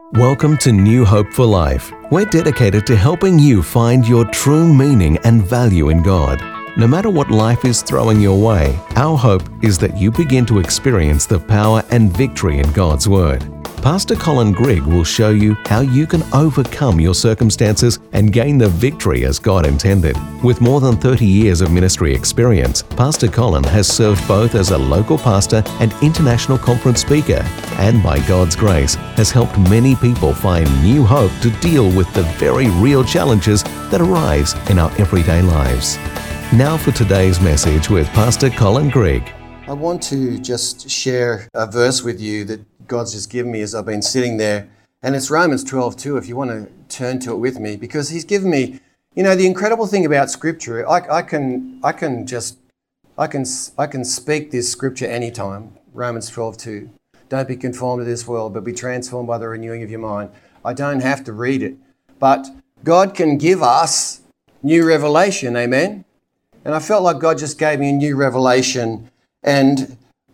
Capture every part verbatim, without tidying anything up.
Welcome to New Hope for Life. We're dedicated to helping you find your true meaning and value in God. No matter what life is throwing your way, our hope is that you begin to experience the power and victory in God's Word. Pastor Colin Grigg will show you how you can overcome your circumstances and gain the victory as God intended. With more than thirty years of ministry experience, Pastor Colin has served both as a local pastor and international conference speaker, and by God's grace, has helped many people find new hope to deal with the very real challenges that arise in our everyday lives. Now for today's message with Pastor Colin Grigg. I want to just share a verse with you that God's just given me as I've been sitting there. And it's Romans twelve two, if you want to turn to it with me, because he's given me, you know, the incredible thing about Scripture, I, I can I can just, I can I can speak this Scripture anytime. Romans twelve two. Don't be conformed to this world, but be transformed by the renewing of your mind. I don't have to read it. But God can give us new revelation, amen? And I felt like God just gave me a new revelation. And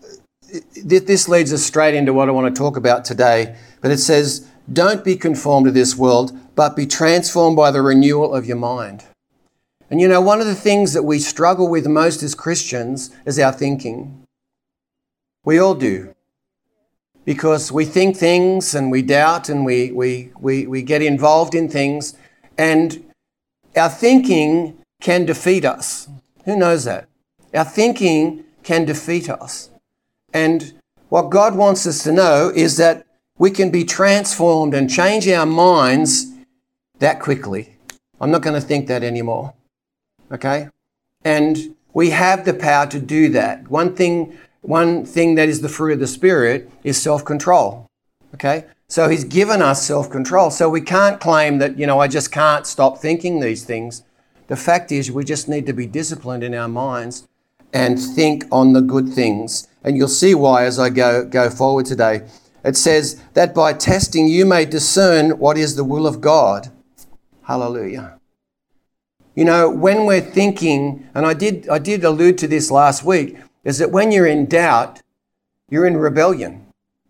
this leads us straight into what I want to talk about today. But it says, don't be conformed to this world, but be transformed by the renewal of your mind. And you know, one of the things that we struggle with most as Christians is our thinking. We all do. Because we think things and we doubt and we, we, we, we get involved in things. And our thinking can defeat us. Who knows that? Our thinking can defeat us. And what God wants us to know is that we can be transformed and change our minds that quickly. I'm not going to think that anymore. Okay? And we have the power to do that. One thing, one thing that is the fruit of the Spirit is self-control. Okay? So He's given us self-control. So we can't claim that, you know, I just can't stop thinking these things. The fact is we just need to be disciplined in our minds and think on the good things. And you'll see why as I go, go forward today. It says that by testing you may discern what is the will of God. Hallelujah. You know, when we're thinking, and I did, I did allude to this last week, is that when you're in doubt, you're in rebellion.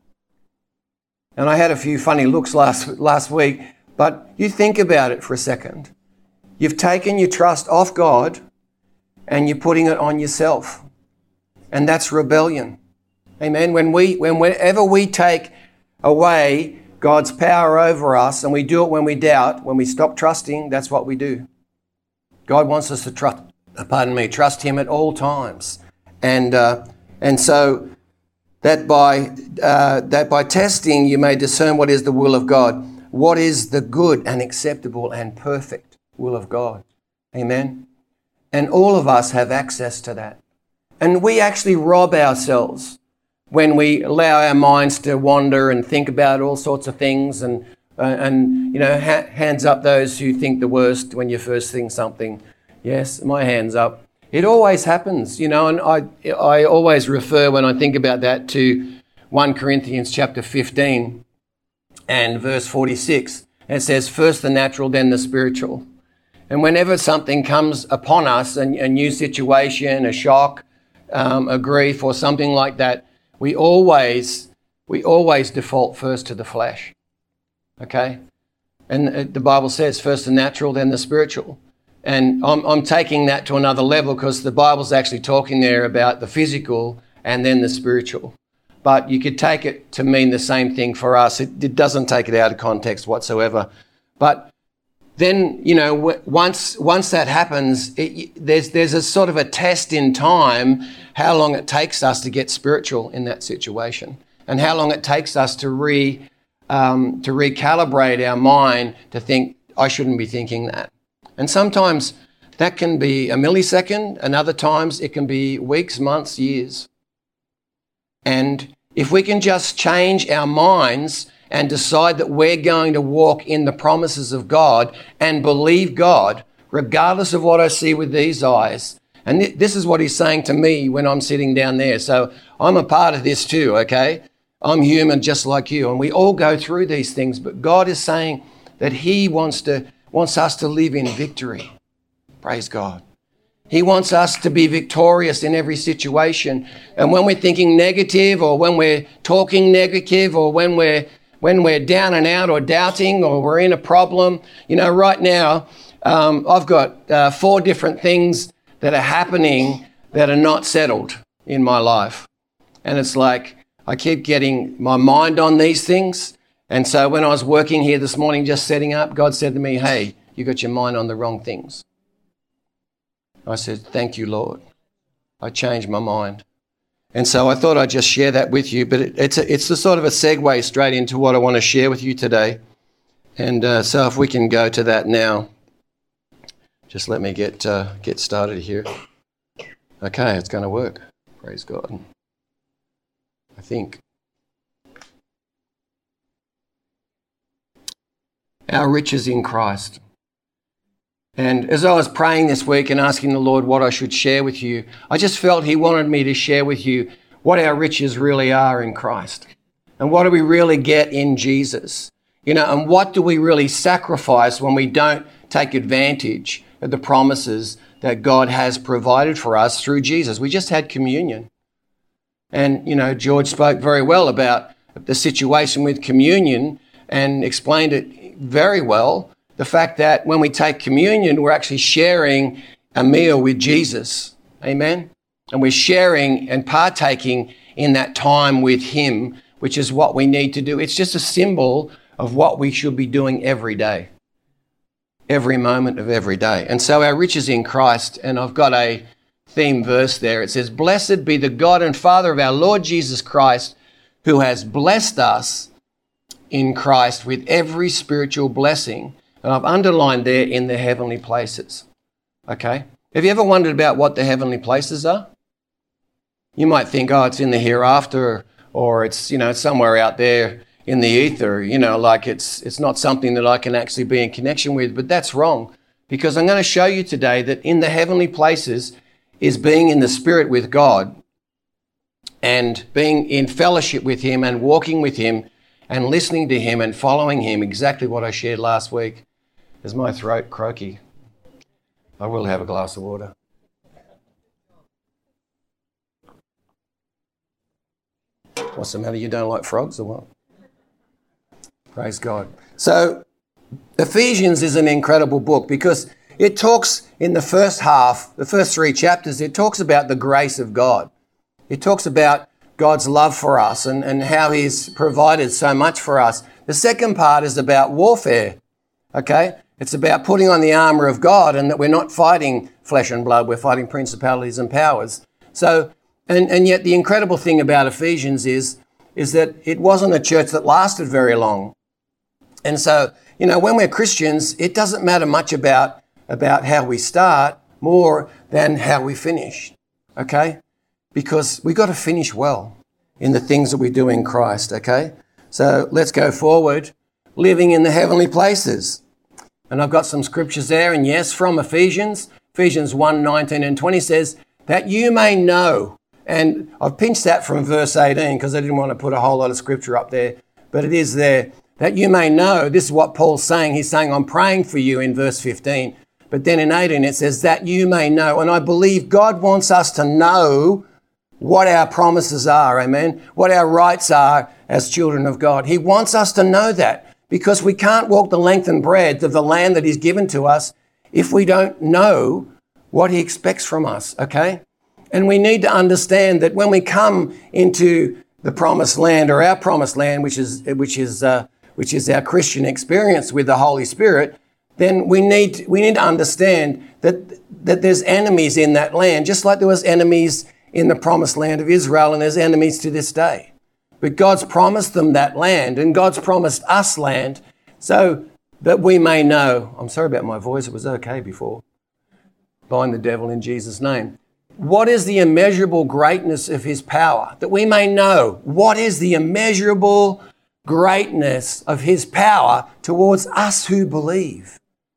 And I had a few funny looks last, last week, but you think about it for a second. You've taken your trust off God and you're putting it on yourself. And that's rebellion. Amen. When we, when whenever we take away God's power over us, and we do it when we doubt, when we stop trusting, that's what we do. God wants us to trust, pardon me, trust Him at all times. And uh, and so that by uh, that by testing you may discern what is the will of God, what is the good and acceptable and perfect will of God. Amen. And all of us have access to that. And we actually rob ourselves when we allow our minds to wander and think about all sorts of things. And, uh, and you know, ha- hands up those who think the worst when you first think something. Yes, my hand's up. It always happens, you know, and I, I always refer when I think about that to First Corinthians chapter fifteen and verse forty-six. And it says, first the natural, then the spiritual. And whenever something comes upon us, a, a new situation, a shock, um, a grief or something like that, we always, we always default first to the flesh, okay? And the Bible says first the natural, then the spiritual. And I'm, I'm taking that to another level because the Bible's actually talking there about the physical and then the spiritual. But you could take it to mean the same thing for us. It, it doesn't take it out of context whatsoever. But then, you know, once once that happens, it, there's there's a sort of a test in time how long it takes us to get spiritual in that situation, and how long it takes us to re um, to recalibrate our mind to think I shouldn't be thinking that. And sometimes that can be a millisecond, and other times it can be weeks, months, years. And if we can just change our minds and decide that we're going to walk in the promises of God and believe God, regardless of what I see with these eyes. And th- this is what He's saying to me when I'm sitting down there. So I'm a part of this too, okay? I'm human just like you, and we all go through these things, but God is saying that He wants to wants us to live in victory. Praise God. He wants us to be victorious in every situation. And when we're thinking negative, or when we're talking negative, or when we're when we're down and out or doubting or we're in a problem. You know, right now, um, I've got uh, four different things that are happening that are not settled in my life. And it's like I keep getting my mind on these things. And so when I was working here this morning, just setting up, God said to me, hey, you got your mind on the wrong things. I said, thank you, Lord. I changed my mind. And so I thought I'd just share that with you, but it, it's a, it's a sort of a segue straight into what I want to share with you today. And uh, so if we can go to that now, just let me get uh, get started here. Okay, it's going to work. Praise God. I think. Our riches in Christ. And as I was praying this week and asking the Lord what I should share with you, I just felt he wanted me to share with you what our riches really are in Christ. And what do we really get in Jesus? You know, and what do we really sacrifice when we don't take advantage of the promises that God has provided for us through Jesus? We just had communion. And, you know, George spoke very well about the situation with communion and explained it very well. The fact that when we take communion, we're actually sharing a meal with Jesus. Amen? And we're sharing and partaking in that time with him, which is what we need to do. It's just a symbol of what we should be doing every day, every moment of every day. And so our riches in Christ, and I've got a theme verse there. It says, blessed be the God and Father of our Lord Jesus Christ, who has blessed us in Christ with every spiritual blessing. And I've underlined there in the heavenly places. Okay? Have you ever wondered about what the heavenly places are? You might think, oh, it's in the hereafter, or it's, you know, somewhere out there in the ether, you know, like it's it's not something that I can actually be in connection with. But that's wrong, because I'm going to show you today that in the heavenly places is being in the Spirit with God and being in fellowship with him and walking with him and listening to him and following him, exactly what I shared last week. Is my throat croaky? I will have a glass of water. What's the matter? You don't like frogs or what? Praise God. So Ephesians is an incredible book because it talks in the first half, the first three chapters, it talks about the grace of God. It talks about God's love for us and, and how he's provided so much for us. The second part is about warfare, okay? It's about putting on the armour of God and that we're not fighting flesh and blood, we're fighting principalities and powers. So, and, and yet the incredible thing about Ephesians is, is that it wasn't a church that lasted very long. And so, you know, when we're Christians, it doesn't matter much about, about how we start more than how we finish, okay? Because we've got to finish well in the things that we do in Christ, okay? So let's go forward, living in the heavenly places. And I've got some scriptures there, and yes, from Ephesians. Ephesians one, nineteen and twenty says, that you may know. And I've pinched that from verse eighteen because I didn't want to put a whole lot of scripture up there, but it is there. That you may know, this is what Paul's saying. He's saying, I'm praying for you in verse fifteen. But then in eighteen it says, that you may know. And I believe God wants us to know what our promises are, amen? What our rights are as children of God. He wants us to know that because we can't walk the length and breadth of the land that he's given to us if we don't know what he expects from us, okay? And we need to understand that when we come into the promised land or our promised land, which is which is uh, which is our Christian experience with the Holy Spirit, then we need we need to understand that that there's enemies in that land, just like there was enemies in the promised land of Israel, and there's enemies to this day. But God's promised them that land, and God's promised us land, so that we may know. I'm sorry about my voice, it was okay before. Bind the devil in Jesus' name. What is the immeasurable greatness of his power? That we may know what is the immeasurable greatness of his power towards us who believe.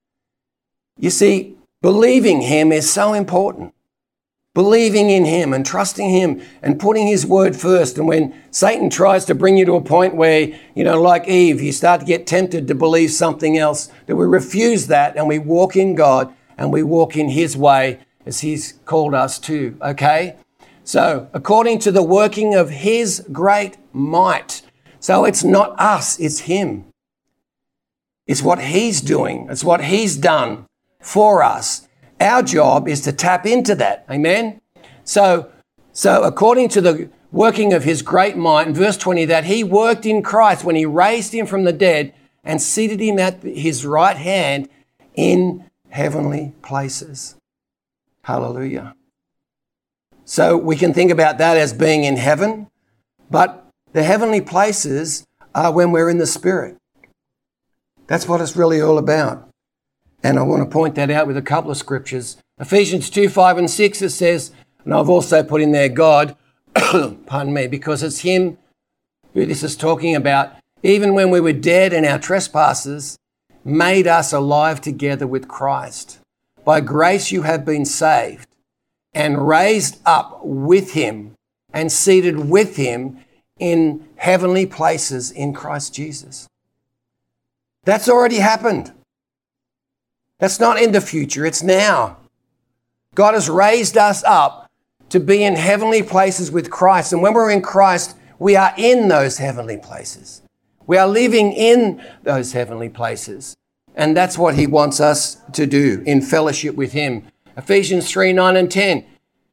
You see, believing him is so important. Believing in him and trusting him and putting his word first. And when Satan tries to bring you to a point where, you know, like Eve, you start to get tempted to believe something else, that we refuse that and we walk in God and we walk in his way as he's called us to, okay? So, according to the working of his great might. So it's not us, it's him. It's what he's doing. It's what he's done for us. Our job is to tap into that. Amen? So, so according to the working of his great might, in verse twenty, that he worked in Christ when he raised him from the dead and seated him at his right hand in heavenly places. Hallelujah. So we can think about that as being in heaven, but the heavenly places are when we're in the Spirit. That's what it's really all about. And I want to point that out with a couple of scriptures. Ephesians two, five and six, it says, and I've also put in there God, pardon me, because it's him who this is talking about. Even when we were dead in our trespasses, made us alive together with Christ. By grace you have been saved and raised up with him and seated with him in heavenly places in Christ Jesus. That's already happened. That's not in the future, it's now. God has raised us up to be in heavenly places with Christ. And when we're in Christ, we are in those heavenly places. We are living in those heavenly places. And that's what he wants us to do in fellowship with him. Ephesians three, nine and ten.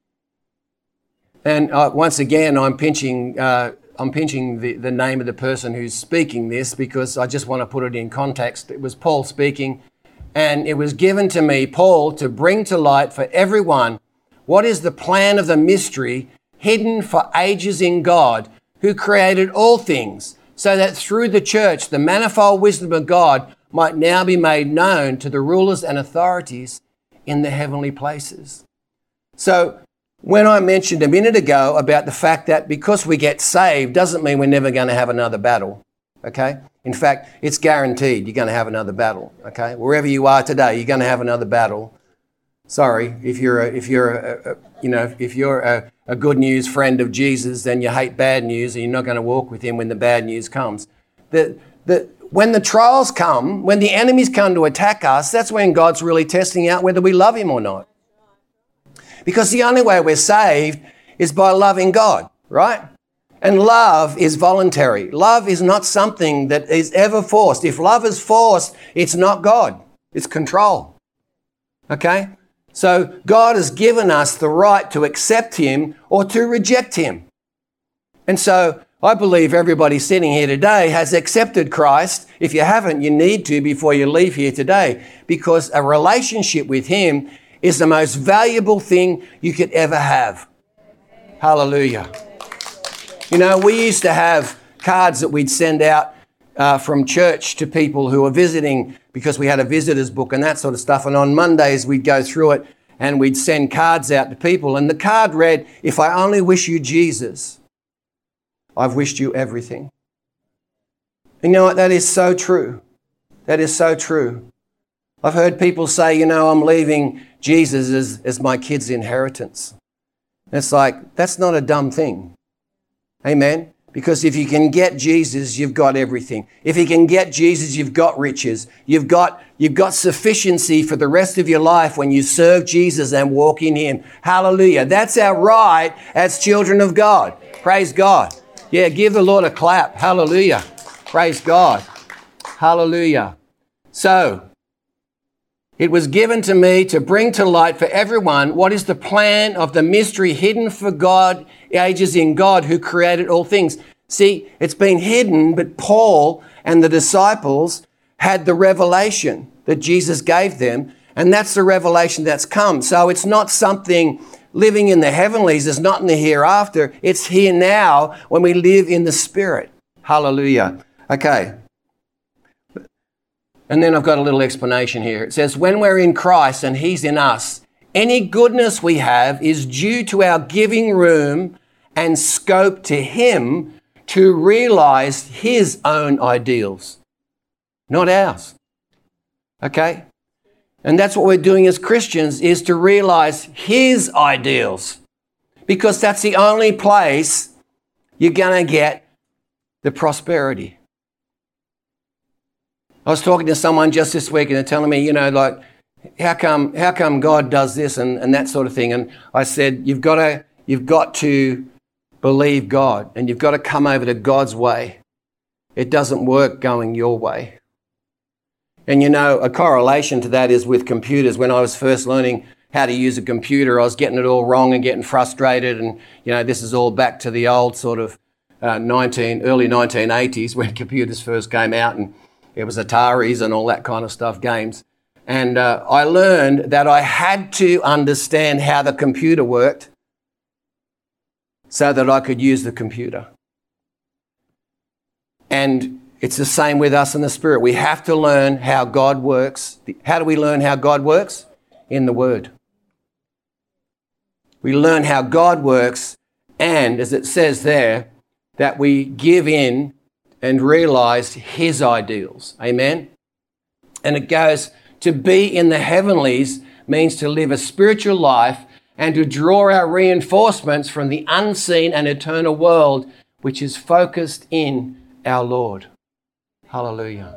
And uh, once again, I'm pinching, uh, I'm pinching the, the name of the person who's speaking this because I just want to put it in context. It was Paul speaking. And it was given to me, Paul, to bring to light for everyone what is the plan of the mystery hidden for ages in God, who created all things, so that through the church the manifold wisdom of God might now be made known to the rulers and authorities in the heavenly places. So when I mentioned a minute ago about the fact that because we get saved doesn't mean we're never going to have another battle, okay? In fact, it's guaranteed you're going to have another battle, okay? Wherever you are today, you're going to have another battle. Sorry, if you're a, if you're a, a, you know if you're a, a good news friend of Jesus, then you hate bad news, and you're not going to walk with him when the bad news comes. The the when the trials come, when the enemies come to attack us, that's when God's really testing out whether we love him or not. Because the only way we're saved is by loving God, right? And love is voluntary. Love is not something that is ever forced. If love is forced, it's not God. It's control. Okay? So God has given us the right to accept him or to reject him. And so I believe everybody sitting here today has accepted Christ. If you haven't, you need to before you leave here today, because a relationship with him is the most valuable thing you could ever have. Hallelujah. You know, we used to have cards that we'd send out uh, from church to people who were visiting, because we had a visitor's book and that sort of stuff. And on Mondays, we'd go through it and we'd send cards out to people. And the card read, "If I only wish you Jesus, I've wished you everything." You know what? That is so true. That is so true. I've heard people say, you know, I'm leaving Jesus as, as my kid's inheritance. And it's like, that's not a dumb thing. Amen? Because if you can get Jesus, you've got everything. If you can get Jesus, you've got riches. You've got, you've got sufficiency for the rest of your life when you serve Jesus and walk in him. Hallelujah. That's our right as children of God. Praise God. Yeah, give the Lord a clap. Hallelujah. Praise God. Hallelujah. So, it was given to me to bring to light for everyone what is the plan of the mystery hidden for God, ages in God, who created all things. See, it's been hidden, but Paul and the disciples had the revelation that Jesus gave them, and that's the revelation that's come. So it's not something living in the heavenlies, it's not in the hereafter, it's here now when we live in the Spirit. Hallelujah. Okay. And then I've got a little explanation here. It says, when we're in Christ and he's in us, any goodness we have is due to our giving room and scope to him to realize his own ideals, not ours. Okay? And that's what we're doing as Christians, is to realize his ideals, because that's the only place you're going to get the prosperity. I was talking to someone just this week and they're telling me, you know, like, how come how come God does this and, and that sort of thing? And I said, you've got to you've got to believe God, and you've got to come over to God's way. it doesn't work going your way. And you know, a correlation to that is with computers. When I was first learning how to use a computer, I was getting it all wrong and getting frustrated. And, you know, this is all back to the old sort of uh, nineteen, early nineteen eighties when computers first came out, and it was Ataris and all that kind of stuff, games. And uh, I learned that I had to understand how the computer worked so that I could use the computer. And it's the same with us in the Spirit. We have to learn how God works. How do we learn how God works? In the Word. We learn how God works, and as it says there, that we give in and realize His ideals. Amen? And it goes, to be in the heavenlies means to live a spiritual life and to draw our reinforcements from the unseen and eternal world, which is focused in our Lord. Hallelujah.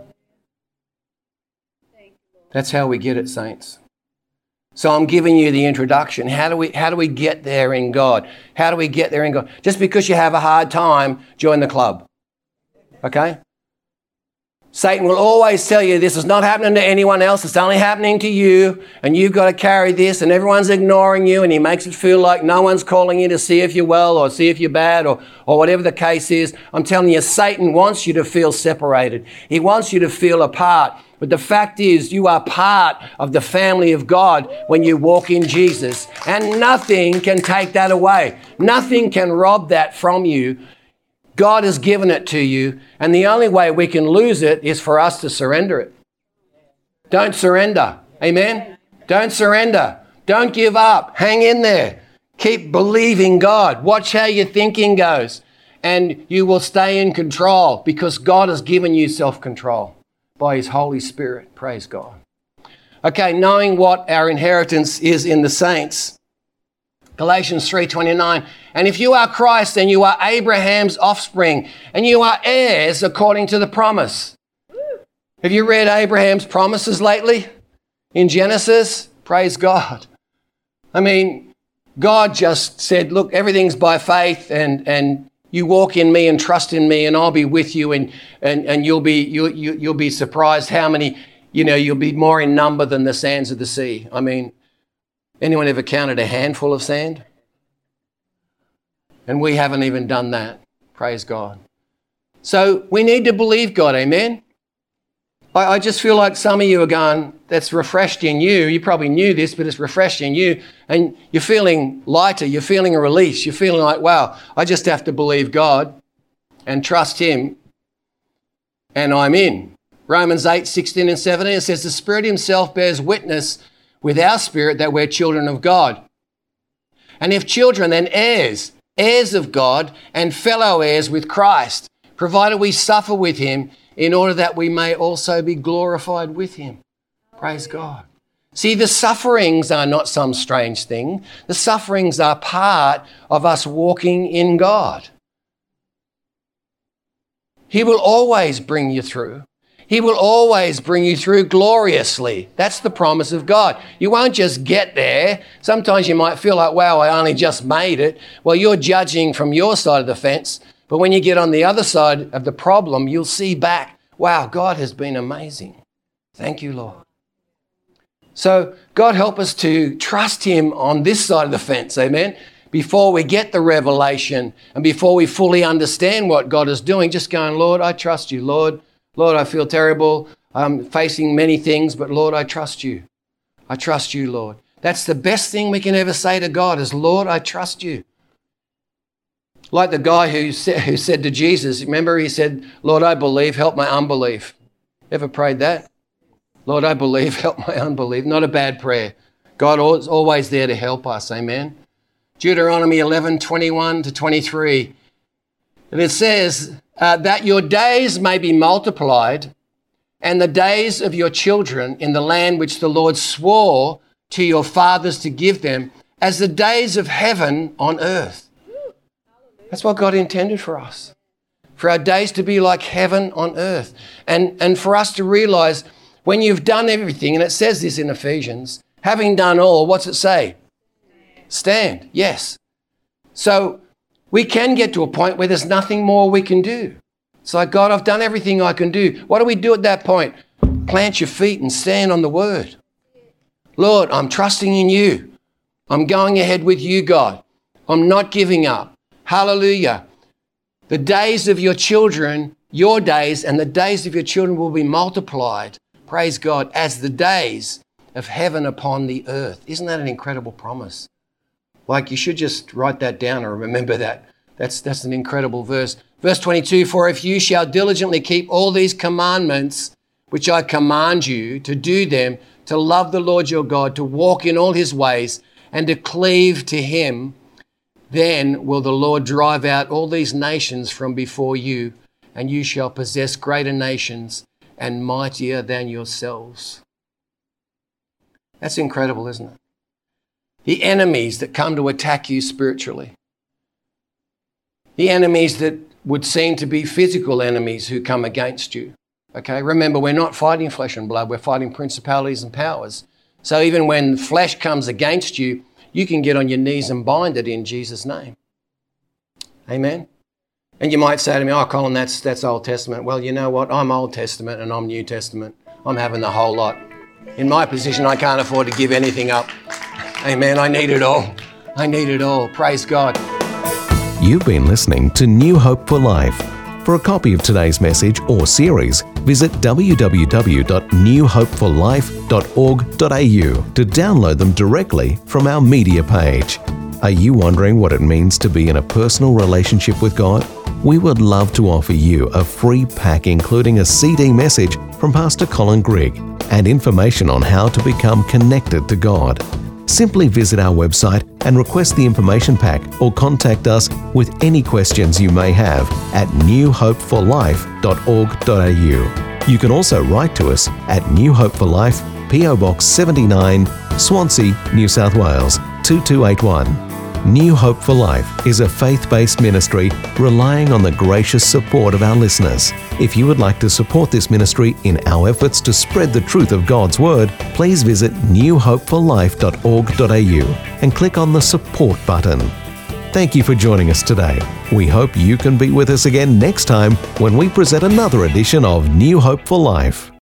That's how we get it, saints. So I'm giving you the introduction. How do we how do we get there in God? How do we get there in God? Just because you have a hard time, join the club. Okay? Satan will always tell you this is not happening to anyone else. It's only happening to you, and you've got to carry this, and everyone's ignoring you, and he makes it feel like no one's calling you to see if you're well or see if you're bad or, or whatever the case is. I'm telling you, Satan wants you to feel separated. He wants you to feel apart. But the fact is, you are part of the family of God when you walk in Jesus, and nothing can take that away. Nothing can rob that from you. God has given it to you, and the only way we can lose it is for us to surrender it. Don't surrender. Amen? Don't surrender. Don't give up. Hang in there. Keep believing God. Watch how your thinking goes, and you will stay in control because God has given you self-control by His Holy Spirit. Praise God. Okay, knowing what our inheritance is in the saints. Galatians three twenty-nine, and if you are Christ, then you are Abraham's offspring, and you are heirs according to the promise. Have you read Abraham's promises lately in Genesis? Praise God. I mean, God just said, look, everything's by faith, and, and you walk in me and trust in me, and I'll be with you, and, and, and you'll be you, you, you'll be surprised how many, you know, you'll be more in number than the sands of the sea. I mean, anyone ever counted a handful of sand? And we haven't even done that. Praise God. So we need to believe God, amen? I, I just feel like some of you are going, that's refreshed in you. You probably knew this, but it's refreshed in you. And you're feeling lighter. You're feeling a release. You're feeling like, wow, I just have to believe God and trust Him, and I'm in. Romans eight, sixteen and seventeen, it says, the Spirit Himself bears witness with our spirit that we're children of God. And if children, then heirs, heirs of God and fellow heirs with Christ, provided we suffer with Him in order that we may also be glorified with Him. Praise God. See, the sufferings are not some strange thing. The sufferings are part of us walking in God. He will always bring you through. He will always bring you through gloriously. That's the promise of God. You won't just get there. Sometimes you might feel like, wow, I only just made it. Well, you're judging from your side of the fence. But when you get on the other side of the problem, you'll see back, wow, God has been amazing. Thank you, Lord. So God help us to trust Him on this side of the fence, amen? Before we get the revelation and before we fully understand what God is doing, just going, Lord, I trust you, Lord. Lord, I feel terrible. I'm facing many things, but Lord, I trust you. I trust you, Lord. That's the best thing we can ever say to God is, Lord, I trust you. Like the guy who said, who said to Jesus, remember he said, Lord, I believe, help my unbelief. Ever prayed that? Lord, I believe, help my unbelief. Not a bad prayer. God is always there to help us, amen? Deuteronomy eleven, twenty-one to twenty-three. And it says, uh, that your days may be multiplied and the days of your children in the land which the Lord swore to your fathers to give them as the days of heaven on earth. That's what God intended for us, for our days to be like heaven on earth. And, and for us to realize when you've done everything, and it says this in Ephesians, having done all, what's it say? Stand, yes. So we can get to a point where there's nothing more we can do. It's like, God, I've done everything I can do. What do we do at that point? Plant your feet and stand on the word. Lord, I'm trusting in you. I'm going ahead with you, God. I'm not giving up. Hallelujah. The days of your children, your days and the days of your children will be multiplied, praise God, as the days of heaven upon the earth. Isn't that an incredible promise? Like, you should just write that down or remember that. That's, that's an incredible verse. Verse twenty-two, for if you shall diligently keep all these commandments, which I command you to do them, to love the Lord your God, to walk in all his ways, and to cleave to him, then will the Lord drive out all these nations from before you, and you shall possess greater nations and mightier than yourselves. That's incredible, isn't it? The enemies that come to attack you spiritually. The enemies that would seem to be physical enemies who come against you. Okay, remember, we're not fighting flesh and blood, we're fighting principalities and powers. So even when flesh comes against you, you can get on your knees and bind it in Jesus' name. Amen? And you might say to me, oh, Colin, that's, that's Old Testament. Well, you know what? I'm Old Testament and I'm New Testament. I'm having the whole lot. In my position, I can't afford to give anything up. Amen, I need it all. I need it all. Praise God. You've been listening to New Hope for Life. For a copy of today's message or series, visit w w w dot new hope for life dot org dot a u to download them directly from our media page. Are you wondering what it means to be in a personal relationship with God? We would love to offer you a free pack including a C D message from Pastor Colin Grigg and information on how to become connected to God. Simply visit our website and request the information pack or contact us with any questions you may have at new hope for life dot org dot a u. You can also write to us at New Hope for Life, P O Box seventy-nine, Swansea, New South Wales, two two eight one. New Hope for Life is a faith-based ministry relying on the gracious support of our listeners. If you would like to support this ministry in our efforts to spread the truth of God's Word, please visit new hope for life dot org dot a u and click on the support button. Thank you for joining us today. We hope you can be with us again next time when we present another edition of New Hope for Life.